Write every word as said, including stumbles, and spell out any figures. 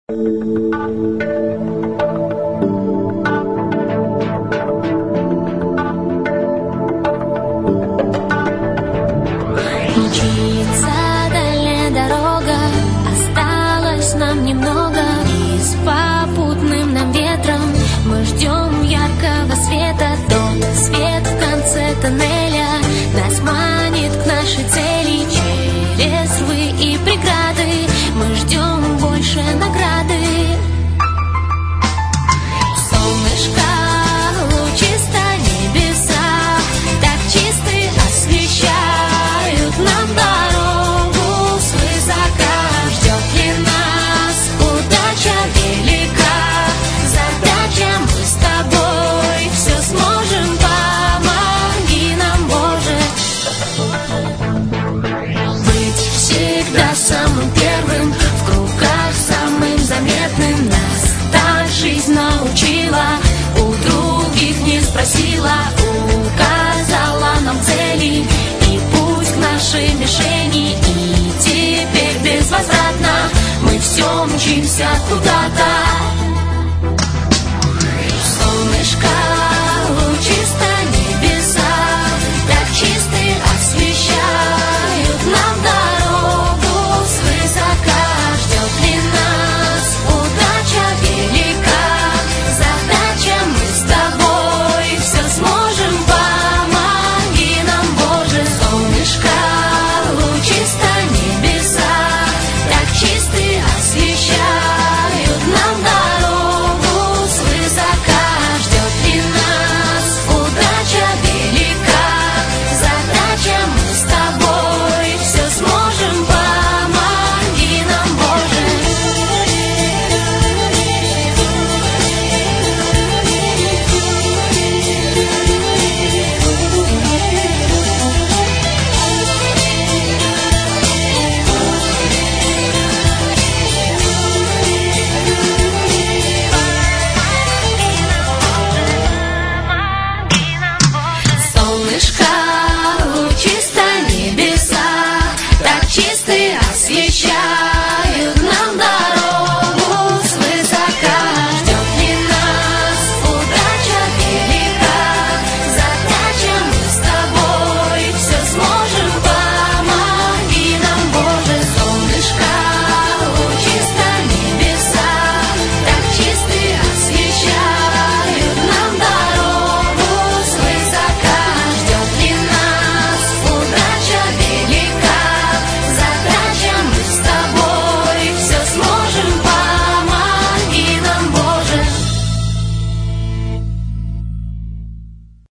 Мчится дальняя дорога, осталось нам немного, и с попутным нам ветром мы ждем яркого света. Тот свет в конце тоннеля нас манит к нашей цели. Через рвы и преграды мы ждем больше награды. Солнышко, лучисто небеса, так чисты освещают нам дорогу свысока. Ждет ли нас удача велика, задача, мы с тобой все сможем, помоги нам, Боже. Быть всегда самым первым, в кругах самым заметным, нас так жизнь научила, у других не спросила, указала нам цели и путь к нашей мишени. И теперь безвозвратно мы все мчимся куда-то.